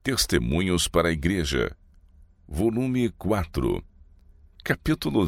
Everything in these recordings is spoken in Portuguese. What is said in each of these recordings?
Testemunhos para a Igreja, volume 4, capítulo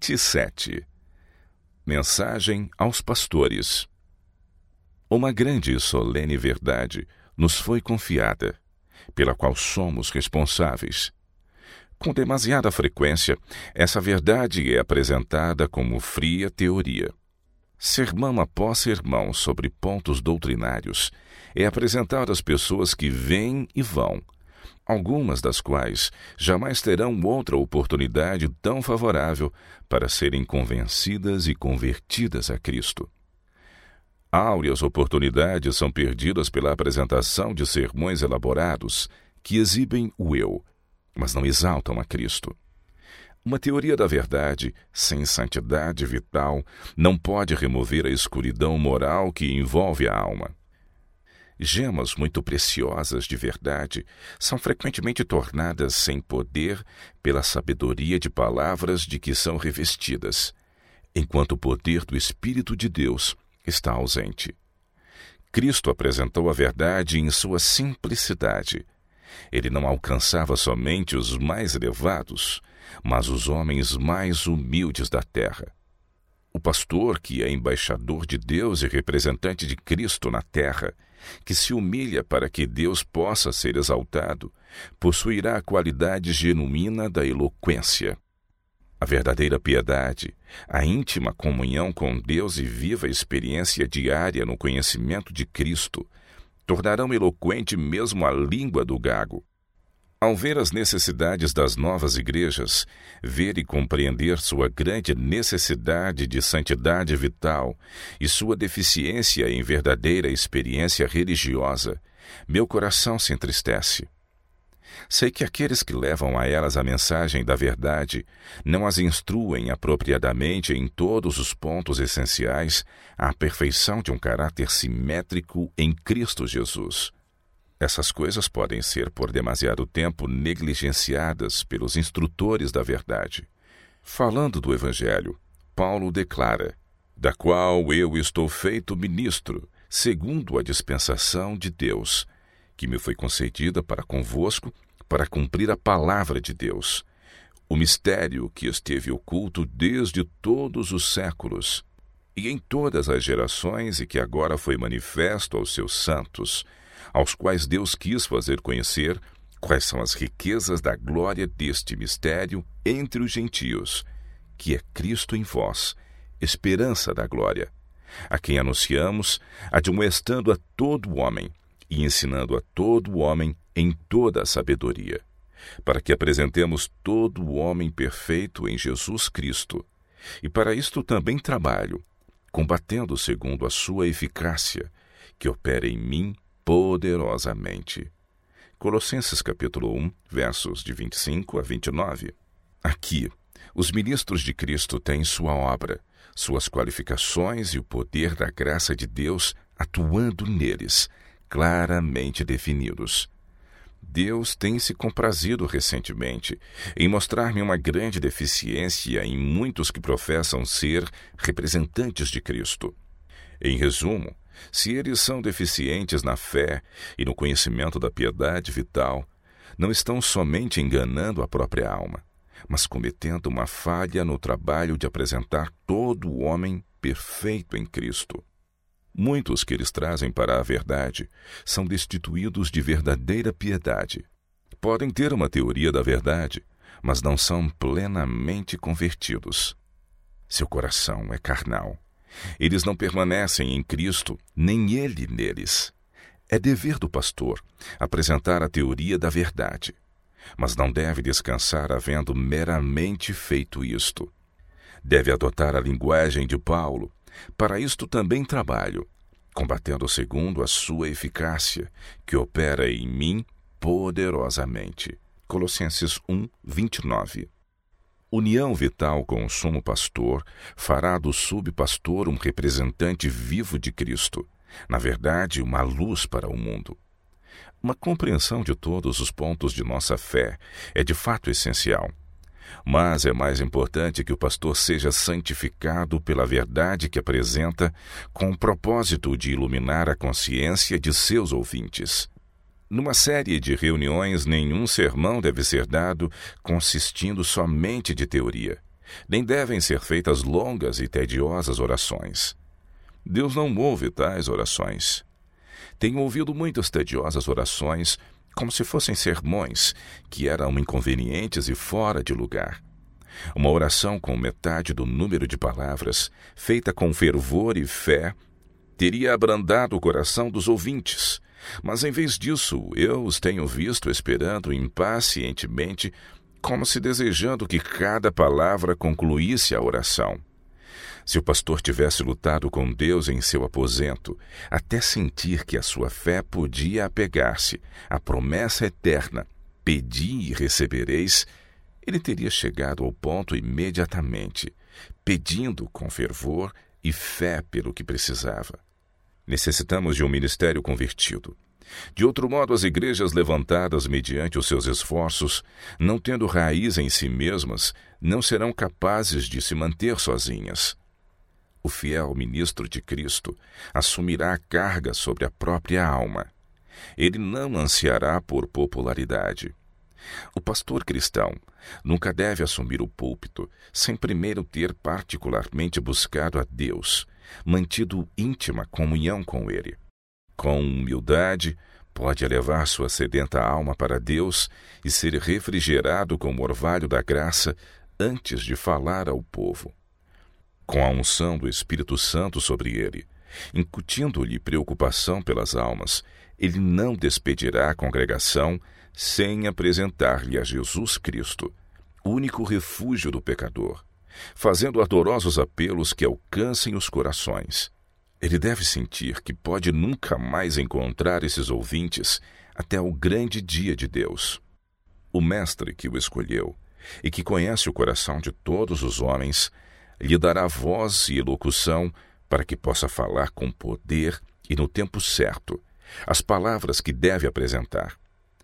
27. Mensagem aos pastores. Uma grande e solene verdade nos foi confiada, pela qual somos responsáveis. Com demasiada frequência, essa verdade é apresentada como fria teoria. Sermão após sermão sobre pontos doutrinários é apresentado às pessoas que vêm e vão, algumas das quais jamais terão outra oportunidade tão favorável para serem convencidas e convertidas a Cristo. Áureas oportunidades são perdidas pela apresentação de sermões elaborados que exibem o eu, mas não exaltam a Cristo. Uma teoria da verdade, sem santidade vital, não pode remover a escuridão moral que envolve a alma. Gemas muito preciosas de verdade são frequentemente tornadas sem poder pela sabedoria de palavras de que são revestidas, enquanto o poder do Espírito de Deus está ausente. Cristo apresentou a verdade em sua simplicidade. Ele não alcançava somente os mais elevados, mas os homens mais humildes da terra. O pastor, que é embaixador de Deus e representante de Cristo na terra, que se humilha para que Deus possa ser exaltado, possuirá a qualidade genuína da eloquência. A verdadeira piedade, a íntima comunhão com Deus e viva experiência diária no conhecimento de Cristo tornarão eloquente mesmo a língua do gago. Ao ver as necessidades das novas igrejas, ver e compreender sua grande necessidade de santidade vital e sua deficiência em verdadeira experiência religiosa, meu coração se entristece. Sei que aqueles que levam a elas a mensagem da verdade não as instruem apropriadamente em todos os pontos essenciais à perfeição de um caráter simétrico em Cristo Jesus. Essas coisas podem ser por demasiado tempo negligenciadas pelos instrutores da verdade. Falando do Evangelho, Paulo declara: da qual eu estou feito ministro, segundo a dispensação de Deus, que me foi concedida para convosco, para cumprir a palavra de Deus, o mistério que esteve oculto desde todos os séculos, e em todas as gerações, e que agora foi manifesto aos seus santos, aos quais Deus quis fazer conhecer quais são as riquezas da glória deste mistério entre os gentios, que é Cristo em vós, esperança da glória, a quem anunciamos, admoestando a todo homem e ensinando a todo homem em toda a sabedoria, para que apresentemos todo o homem perfeito em Jesus Cristo. E para isto também trabalho, combatendo segundo a sua eficácia, que opera em mim poderosamente. Colossenses capítulo 1, versos de 25 a 29. Aqui, os ministros de Cristo têm sua obra, suas qualificações e o poder da graça de Deus atuando neles, claramente definidos. Deus tem se comprazido recentemente em mostrar-me uma grande deficiência em muitos que professam ser representantes de Cristo. Em resumo, se eles são deficientes na fé e no conhecimento da piedade vital, não estão somente enganando a própria alma, mas cometendo uma falha no trabalho de apresentar todo o homem perfeito em Cristo. Muitos que eles trazem para a verdade são destituídos de verdadeira piedade. Podem ter uma teoria da verdade, mas não são plenamente convertidos. Seu coração é carnal. Eles não permanecem em Cristo, nem Ele neles. É dever do pastor apresentar a teoria da verdade, mas não deve descansar havendo meramente feito isto. Deve adotar a linguagem de Paulo. Para isto também trabalho, combatendo segundo a sua eficácia, que opera em mim poderosamente. Colossenses 1, 29. União vital com o sumo pastor fará do subpastor um representante vivo de Cristo, na verdade, uma luz para o mundo. Uma compreensão de todos os pontos de nossa fé é de fato essencial. Mas é mais importante que o pastor seja santificado pela verdade que apresenta, com o propósito de iluminar a consciência de seus ouvintes. Numa série de reuniões, nenhum sermão deve ser dado consistindo somente de teoria, nem devem ser feitas longas e tediosas orações. Deus não ouve tais orações. Tenho ouvido muitas tediosas orações, como se fossem sermões, que eram inconvenientes e fora de lugar. Uma oração com metade do número de palavras, feita com fervor e fé, teria abrandado o coração dos ouvintes. Mas, em vez disso, eu os tenho visto esperando impacientemente, como se desejando que cada palavra concluísse a oração. Se o pastor tivesse lutado com Deus em seu aposento, até sentir que a sua fé podia apegar-se à promessa eterna, pedi e recebereis, ele teria chegado ao ponto imediatamente, pedindo com fervor e fé pelo que precisava. Necessitamos de um ministério convertido. De outro modo, as igrejas levantadas mediante os seus esforços, não tendo raiz em si mesmas, não serão capazes de se manter sozinhas. O fiel ministro de Cristo assumirá a carga sobre a própria alma. Ele não ansiará por popularidade. O pastor cristão nunca deve assumir o púlpito sem primeiro ter particularmente buscado a Deus, mantido íntima comunhão com Ele. Com humildade, pode elevar sua sedenta alma para Deus e ser refrigerado com o orvalho da graça antes de falar ao povo. Com a unção do Espírito Santo sobre ele, incutindo-lhe preocupação pelas almas, ele não despedirá a congregação sem apresentar-lhe a Jesus Cristo, único refúgio do pecador, fazendo ardorosos apelos que alcancem os corações. Ele deve sentir que pode nunca mais encontrar esses ouvintes até o grande dia de Deus. O Mestre que o escolheu e que conhece o coração de todos os homens, lhe dará voz e elocução para que possa falar com poder e no tempo certo as palavras que deve apresentar.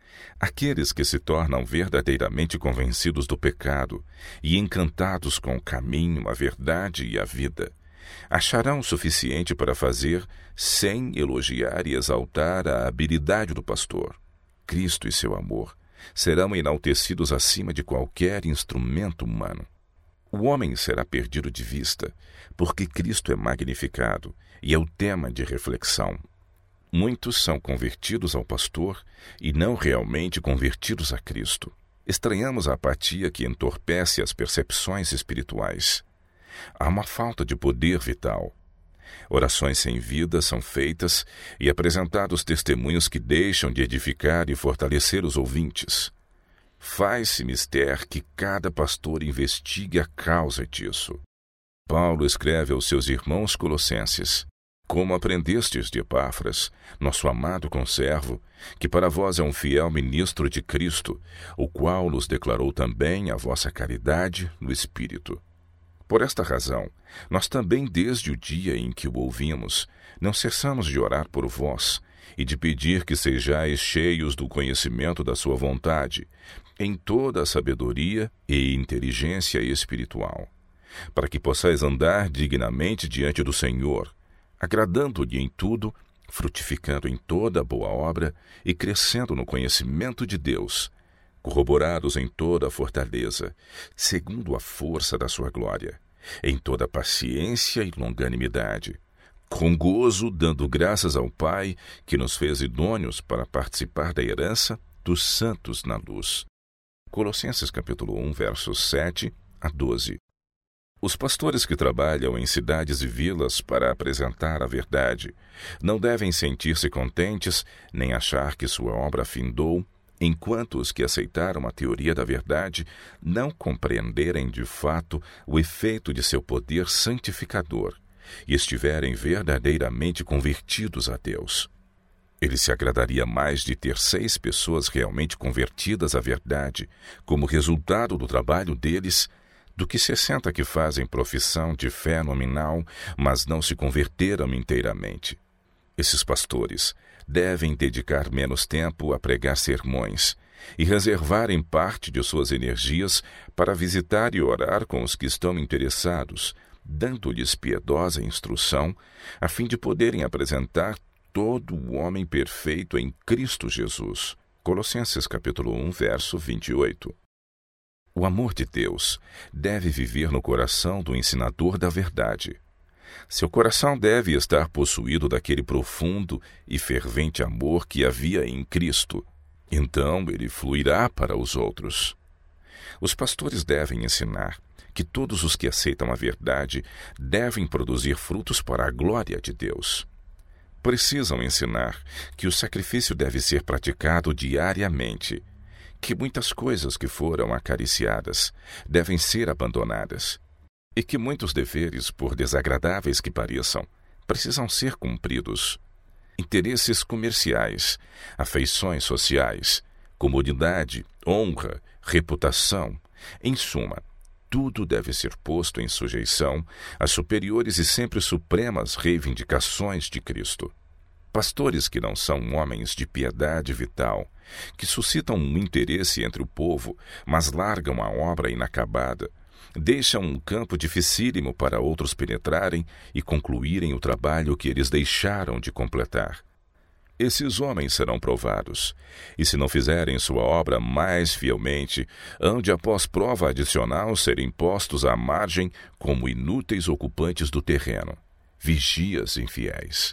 Aqueles que se tornam verdadeiramente convencidos do pecado e encantados com o caminho, a verdade e a vida, acharão o suficiente para fazer sem elogiar e exaltar a habilidade do pastor. Cristo e seu amor serão enaltecidos acima de qualquer instrumento humano. O homem será perdido de vista, porque Cristo é magnificado e é o tema de reflexão. Muitos são convertidos ao pastor e não realmente convertidos a Cristo. Estranhamos a apatia que entorpece as percepções espirituais. Há uma falta de poder vital. Orações sem vida são feitas e apresentados testemunhos que deixam de edificar e fortalecer os ouvintes. Faz-se mister que cada pastor investigue a causa disso. Paulo escreve aos seus irmãos colossenses: como aprendestes de Epáfras, nosso amado conservo, que para vós é um fiel ministro de Cristo, o qual nos declarou também a vossa caridade no Espírito. Por esta razão, nós também, desde o dia em que o ouvimos, não cessamos de orar por vós e de pedir que sejais cheios do conhecimento da sua vontade, em toda a sabedoria e inteligência espiritual, para que possais andar dignamente diante do Senhor, agradando-lhe em tudo, frutificando em toda boa obra e crescendo no conhecimento de Deus, corroborados em toda a fortaleza, segundo a força da sua glória, em toda paciência e longanimidade, com gozo dando graças ao Pai, que nos fez idôneos para participar da herança dos santos na luz. Colossenses capítulo 1, versos 7 a 12. Os pastores que trabalham em cidades e vilas para apresentar a verdade não devem sentir-se contentes nem achar que sua obra findou, enquanto os que aceitaram a teoria da verdade não compreenderem de fato o efeito de seu poder santificador e estiverem verdadeiramente convertidos a Deus. Ele se agradaria mais de ter 6 pessoas realmente convertidas à verdade como resultado do trabalho deles do que 60 que fazem profissão de fé nominal, mas não se converteram inteiramente. Esses pastores devem dedicar menos tempo a pregar sermões e reservarem parte de suas energias para visitar e orar com os que estão interessados, dando-lhes piedosa instrução, a fim de poderem apresentar todo o homem perfeito em Cristo Jesus. Colossenses capítulo 1, verso 28. O amor de Deus deve viver no coração do ensinador da verdade. Seu coração deve estar possuído daquele profundo e fervente amor que havia em Cristo. Então ele fluirá para os outros. Os pastores devem ensinar que todos os que aceitam a verdade devem produzir frutos para a glória de Deus. Precisam ensinar que o sacrifício deve ser praticado diariamente, que muitas coisas que foram acariciadas devem ser abandonadas e que muitos deveres, por desagradáveis que pareçam, precisam ser cumpridos. Interesses comerciais, afeições sociais, comodidade, honra, reputação, em suma, tudo deve ser posto em sujeição às superiores e sempre supremas reivindicações de Cristo. Pastores que não são homens de piedade vital, que suscitam um interesse entre o povo, mas largam a obra inacabada, deixam um campo dificílimo para outros penetrarem e concluírem o trabalho que eles deixaram de completar. Esses homens serão provados, e se não fizerem sua obra mais fielmente, hão de após prova adicional serem postos à margem como inúteis ocupantes do terreno, vigias infiéis.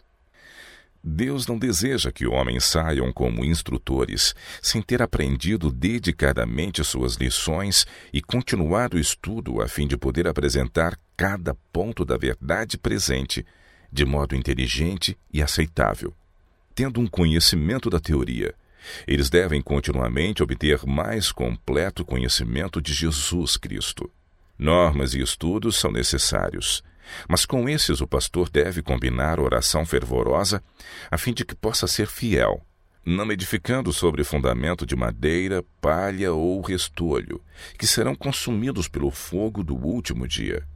Deus não deseja que homens saiam como instrutores, sem ter aprendido dedicadamente suas lições e continuado o estudo a fim de poder apresentar cada ponto da verdade presente, de modo inteligente e aceitável. Tendo um conhecimento da teoria, eles devem continuamente obter mais completo conhecimento de Jesus Cristo. Normas e estudos são necessários, mas com esses o pastor deve combinar oração fervorosa a fim de que possa ser fiel, não edificando sobre fundamento de madeira, palha ou restolho, que serão consumidos pelo fogo do último dia.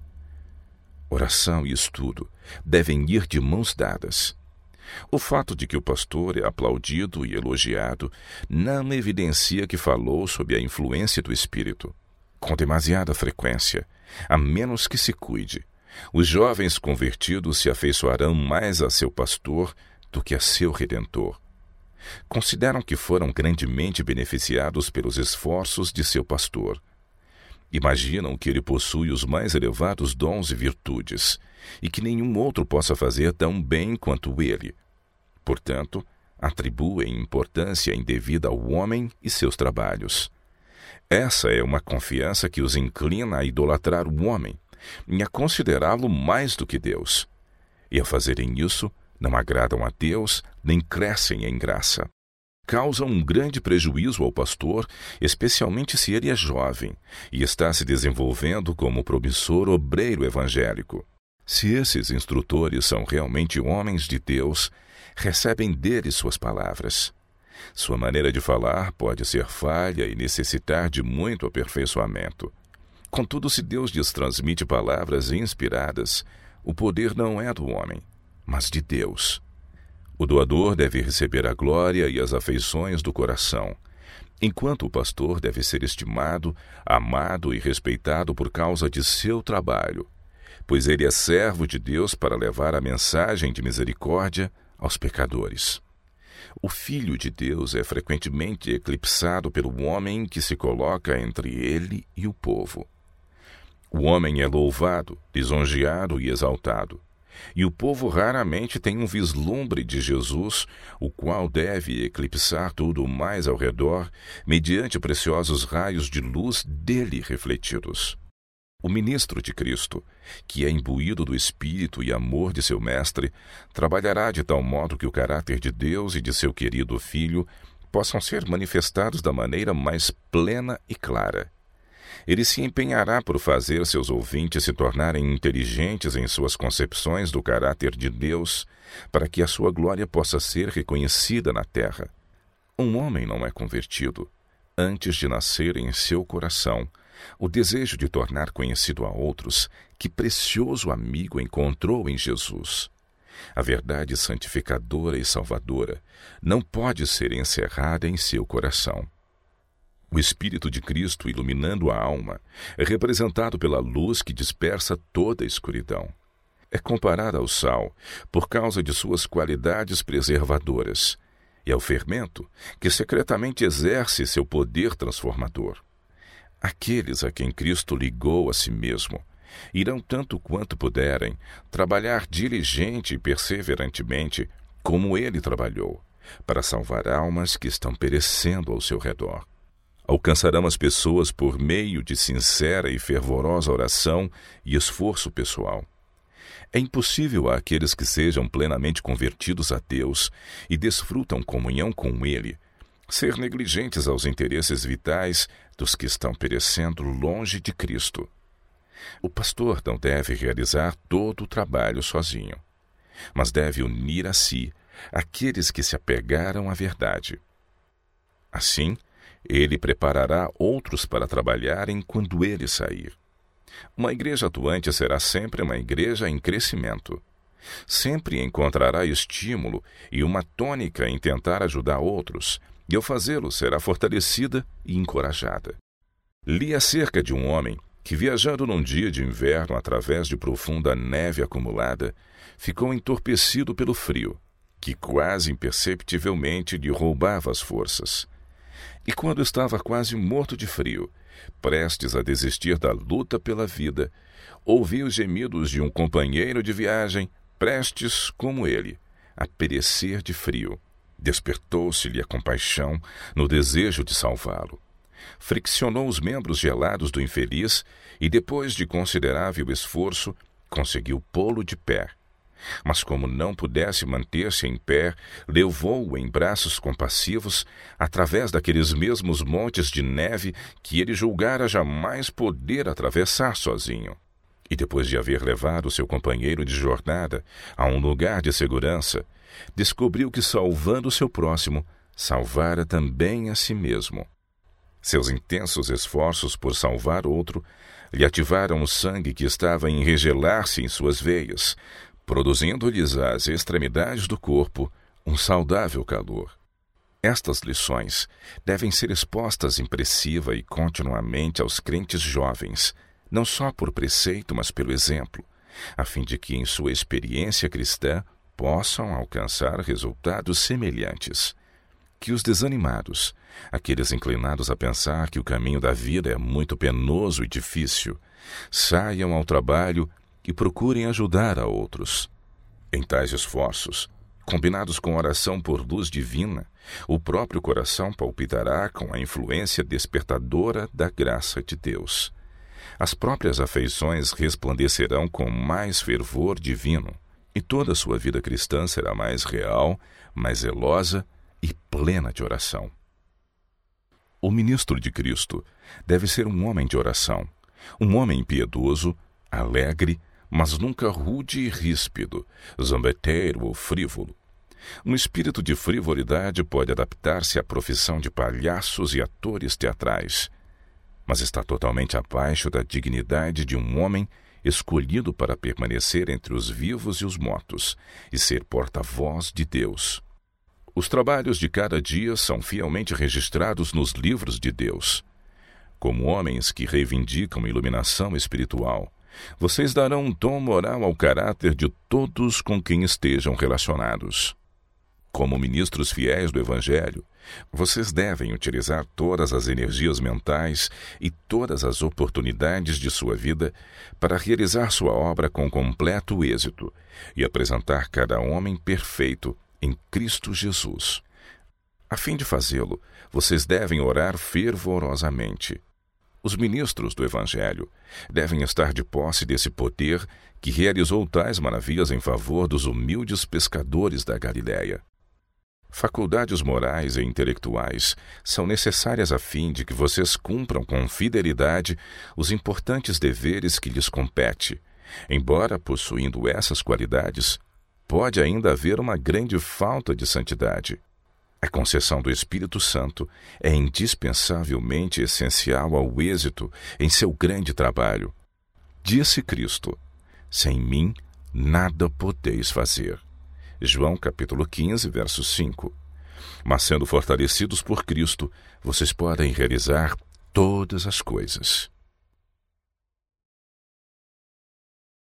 Oração e estudo devem ir de mãos dadas. O fato de que o pastor é aplaudido e elogiado não evidencia que falou sob a influência do Espírito. Com demasiada frequência, a menos que se cuide, os jovens convertidos se afeiçoarão mais a seu pastor do que a seu Redentor. Consideram que foram grandemente beneficiados pelos esforços de seu pastor. Imaginam que ele possui os mais elevados dons e virtudes, e que nenhum outro possa fazer tão bem quanto ele. Portanto, atribuem importância indevida ao homem e seus trabalhos. Essa é uma confiança que os inclina a idolatrar o homem e a considerá-lo mais do que Deus. E, ao fazerem isso, não agradam a Deus nem crescem em graça. Causam um grande prejuízo ao pastor, especialmente se ele é jovem e está se desenvolvendo como promissor obreiro evangélico. Se esses instrutores são realmente homens de Deus, recebem dele suas palavras. Sua maneira de falar pode ser falha e necessitar de muito aperfeiçoamento. Contudo, se Deus lhes transmite palavras inspiradas, o poder não é do homem, mas de Deus. O doador deve receber a glória e as afeições do coração, enquanto o pastor deve ser estimado, amado e respeitado por causa de seu trabalho, pois ele é servo de Deus para levar a mensagem de misericórdia aos pecadores. O Filho de Deus é frequentemente eclipsado pelo homem que se coloca entre ele e o povo. O homem é louvado, lisonjeado e exaltado, e o povo raramente tem um vislumbre de Jesus, o qual deve eclipsar tudo o mais ao redor, mediante preciosos raios de luz dele refletidos. O ministro de Cristo, que é imbuído do Espírito e amor de seu Mestre, trabalhará de tal modo que o caráter de Deus e de seu querido Filho possam ser manifestados da maneira mais plena e clara. Ele se empenhará por fazer seus ouvintes se tornarem inteligentes em suas concepções do caráter de Deus, para que a sua glória possa ser reconhecida na terra. Um homem não é convertido antes de nascer em seu coração o desejo de tornar conhecido a outros que precioso amigo encontrou em Jesus. A verdade santificadora e salvadora não pode ser encerrada em seu coração. O Espírito de Cristo iluminando a alma é representado pela luz que dispersa toda a escuridão. é comparada ao sal por causa de suas qualidades preservadoras e ao fermento que secretamente exerce seu poder transformador. Aqueles a quem Cristo ligou a si mesmo irão, tanto quanto puderem, trabalhar diligente e perseverantemente como ele trabalhou, para salvar almas que estão perecendo ao seu redor. Alcançarão as pessoas por meio de sincera e fervorosa oração e esforço pessoal. É impossível àqueles que sejam plenamente convertidos a Deus e desfrutam comunhão com Ele ser negligentes aos interesses vitais dos que estão perecendo longe de Cristo. O pastor não deve realizar todo o trabalho sozinho, mas deve unir a si aqueles que se apegaram à verdade. Assim, ele preparará outros para trabalharem quando ele sair. Uma igreja atuante será sempre uma igreja em crescimento. Sempre encontrará estímulo e uma tônica em tentar ajudar outros, e ao fazê-lo será fortalecida e encorajada. Li acerca de um homem que, viajando num dia de inverno através de profunda neve acumulada, ficou entorpecido pelo frio, que quase imperceptivelmente lhe roubava as forças. E quando estava quase morto de frio, prestes a desistir da luta pela vida, ouviu os gemidos de um companheiro de viagem, prestes, como ele, a perecer de frio. Despertou-se-lhe a compaixão no desejo de salvá-lo. Friccionou os membros gelados do infeliz e, depois de considerável esforço, conseguiu pô-lo de pé. Mas como não pudesse manter-se em pé, levou-o em braços compassivos através daqueles mesmos montes de neve que ele julgara jamais poder atravessar sozinho. E depois de haver levado seu companheiro de jornada a um lugar de segurança, descobriu que, salvando seu próximo, salvara também a si mesmo. Seus intensos esforços por salvar outro lhe ativaram o sangue que estava a enregelar-se em suas veias, produzindo-lhes às extremidades do corpo um saudável calor. Estas lições devem ser expostas impressiva e continuamente aos crentes jovens, não só por preceito, mas pelo exemplo, a fim de que, em sua experiência cristã, possam alcançar resultados semelhantes. Que os desanimados, aqueles inclinados a pensar que o caminho da vida é muito penoso e difícil, saiam ao trabalho e procurem ajudar a outros. Em tais esforços, combinados com oração por luz divina, o próprio coração palpitará com a influência despertadora da graça de Deus. As próprias afeições resplandecerão com mais fervor divino, e toda a sua vida cristã será mais real, mais zelosa e plena de oração. O ministro de Cristo deve ser um homem de oração, um homem piedoso, alegre, mas nunca rude e ríspido, zombeteiro ou frívolo. Um espírito de frivolidade pode adaptar-se à profissão de palhaços e atores teatrais, mas está totalmente abaixo da dignidade de um homem escolhido para permanecer entre os vivos e os mortos e ser porta-voz de Deus. Os trabalhos de cada dia são fielmente registrados nos livros de Deus. Como homens que reivindicam iluminação espiritual, vocês darão um tom moral ao caráter de todos com quem estejam relacionados. Como ministros fiéis do Evangelho, vocês devem utilizar todas as energias mentais e todas as oportunidades de sua vida para realizar sua obra com completo êxito e apresentar cada homem perfeito em Cristo Jesus. A fim de fazê-lo, vocês devem orar fervorosamente. Os ministros do Evangelho devem estar de posse desse poder que realizou tais maravilhas em favor dos humildes pescadores da Galiléia. Faculdades morais e intelectuais são necessárias a fim de que vocês cumpram com fidelidade os importantes deveres que lhes compete. Embora possuindo essas qualidades, pode ainda haver uma grande falta de santidade. A concessão do Espírito Santo é indispensavelmente essencial ao êxito em seu grande trabalho. Disse Cristo: sem mim nada podeis fazer. João capítulo 15, verso 5. Mas sendo fortalecidos por Cristo, vocês podem realizar todas as coisas.